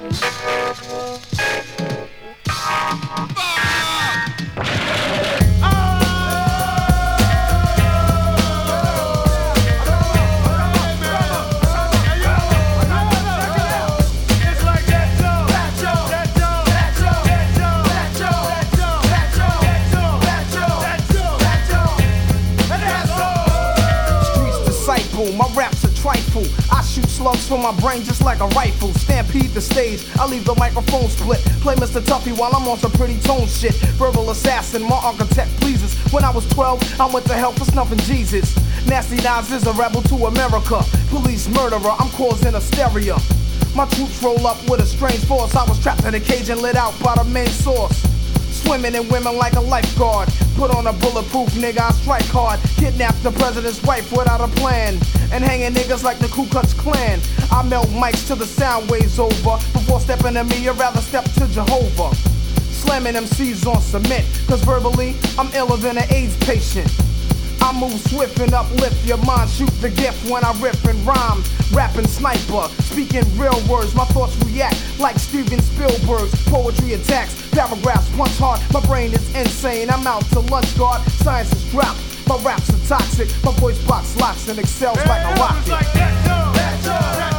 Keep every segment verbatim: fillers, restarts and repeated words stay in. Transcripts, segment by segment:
My raps are trifle. I shoot slugs from my brain just like a rifle. Stampede the stage, I leave the microphone split. Play Mister Tuffy while I'm on some pretty tone shit. Verbal assassin, my architect pleases. When I was twelve, I went to hell for snuffing Jesus. Nasty Nas is a rebel to America. Police murderer, I'm causing hysteria. My troops roll up with a strange force. I was trapped in a cage and lit out by the main source. Swimming in women like a lifeguard. Put on a bulletproof nigga, I strike hard. Kidnap the president's wife without a plan. And hanging niggas like the Ku Klux Klan. I melt mics till the sound waves over. Before stepping to me, I'd rather step to Jehovah. Slamming M Cs on cement. Cause verbally, I'm iller than an AIDS patient. I move swift and uplift your mind. Shoot the gift when I rip and rhyme. Rapping sniper, speaking real words. My thoughts react like Steven Spielberg's. Poetry attacks, paragraphs punch hard. My brain is insane, I'm out to lunch guard. Science is dropped, my raps are toxic. My voice box locks and excels hey, like a rocket. Like that, that, that, that.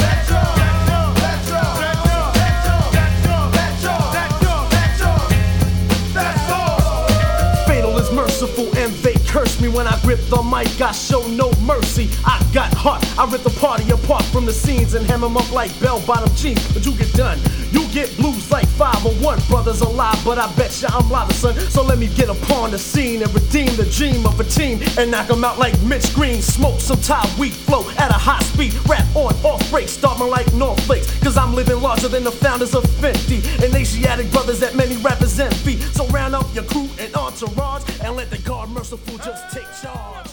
Merciful and they curse me when I grip the mic. I show no mercy. I got heart. I rip the party apart from the scenes and hem them up like bell-bottom jeans. But you get done. You get blues like five oh one. Brothers alive, but I bet ya I'm live, son. So let me get upon the scene and redeem the dream of a team and knock them out like Mitch Green. Smoke some Thai weed flow at a high speed. Rap on, off break, starting like North Flakes. Cause I'm living larger than the founders of fifty. And Asiatic brothers that many rappers envy. So round up your crew and entourage and let the God merciful just take charge.